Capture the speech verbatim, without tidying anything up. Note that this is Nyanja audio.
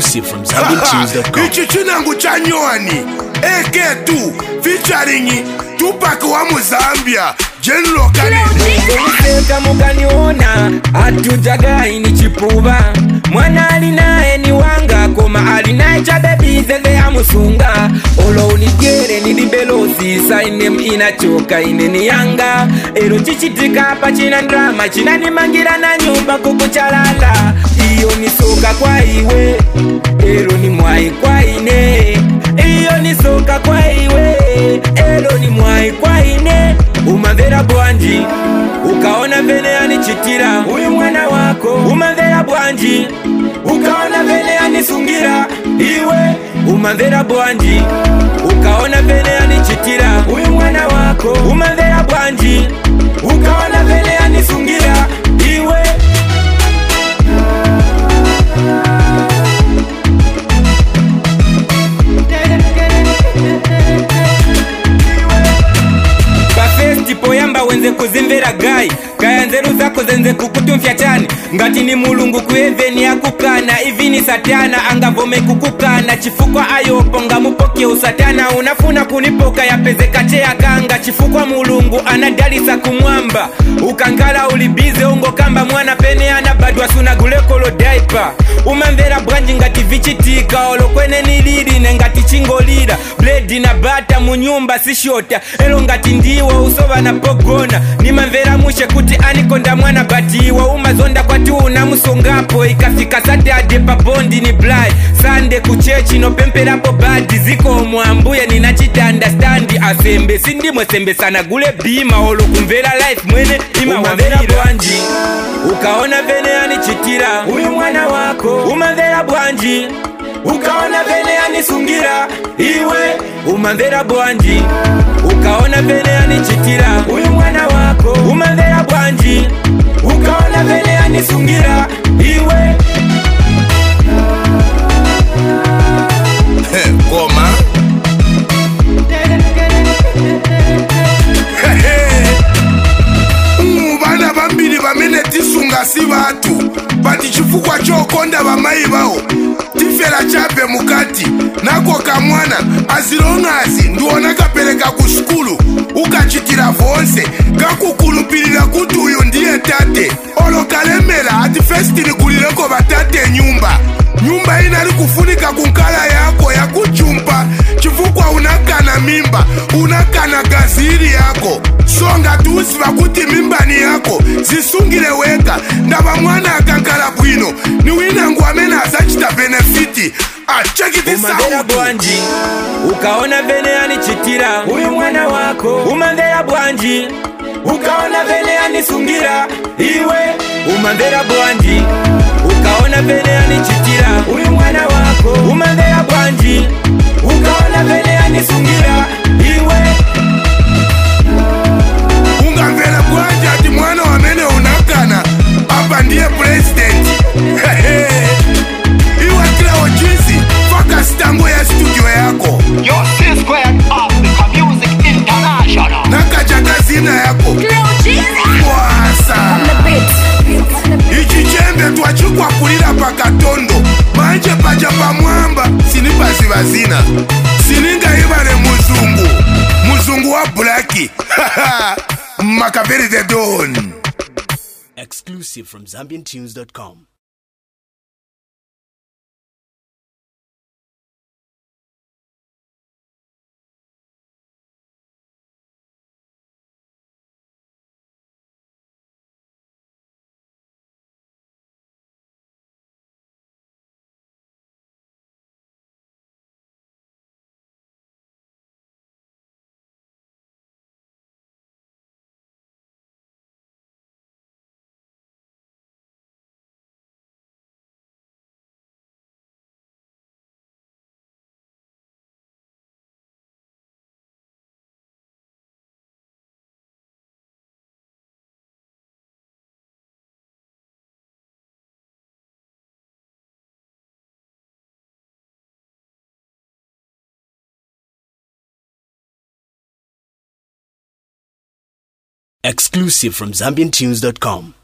Exclusive from Zambian Tunes dot com. Ichi chinangu cha Nyuani A K two featuring Tupac wa Muzambia General Kanene. Useka mukaniona atujagai ni chipuba. Mwana alinae ni wanga koma alinae cha baby zeze ya musunga. Olo unigere ni libelosi sainem inachoka ineni yanga. Ero chichitika hapa china drama china ni mangira na nyumba kukuchalala. Iyo ni soka kwa iwe ero ni mwai kwa ine. Iyo ni soka kwa iwe ero ni mwai kwa ine. Umavera bwanji ukaona vene anichitira uyu mwana wako. Umavera bwanji ukaona vene anisungira iwe. Umavera bwanji ukaona vene anichitira uyu mwana wako. Umavera bwanji ukaona vene anisungira iwe. Tipo yamba wenze kuzimvera gai kaya nzeru zako zenze kukutumfya chani ngati ni mulungu kueveni akukana ivini satana angavome kukukana chifukwa ayopo nga mupoke usatana unafuna kunipoka yapeze kachea kanga chifukwa mulungu anadalisa kumwamba ukangala ulibize ungo kamba mwana pene anabadwa sunagulekolo daipa umamvera branji ngati vichitika olo kwene niliri nengati chingolira bledi na bata munyumba sishota elo ngati ndiwa usova na pogona nimamvera mushe kuti anikonda mwana batiwa umazonda kwati unamusongapo ikafika Saturday pabondi ni blind Sunday kuchechi no pemperapo badi ziko mwambuye ninachita understandi asembe sindimwe sembe sana gule bima olo kumvera life mwene ima umavera bwanji ukaona vene anichitira uyu mwana wako. Umavera bwanji ukaona vene anisungira iwe. Umavera bwanji ukaona vene anichitira uyu mwana wako. Umavera bwanji ukaona vene anisungira iwe. Goma Bana bambili bamene tisunga si batu bati chifukwa chokonda bamayi bawo tifera chape mukati nako kamwana azilongazi ndiwona kapereka ku skulu ukachitira vonse kakukulupilira kuti uyu ndiye tate olo kalemera ati festi nikulileko batate nyumba nyumba inali kufunika kunkala yako ya kuchumpa chifukwa unakana mimba unakana gaziri yako songa tusi bakuti mimba ni yako zisungile weka ndaba mwana akankala bwino ni winangu amena azachita benefiti achekiti sautu. Umavera bwanji ukaona vene anichitira uyu mwana wako. Umavera bwanji ukaona vene anisungira iwe. Umavera bwanji ukaona vene anichitira uyu mwana wako. Umavera bwanji ukaona vene anisungira iwe. Ungamvera bwanji ati mwana wamene unakana apa ndiye president. Iwa kila ojizi faka stango ya studio yako Yo C Squared Africa Music International. nakajaga zina yako wasa ichi chembe twachikwa kulira pakatondo manje paja pamwamba sinipaziva zina sininga ibale muzungu muzungu wa blaki Makaveri the Don. Exclusive from Zambian Tunes dot com. Exclusive from Zambian Tunes dot com.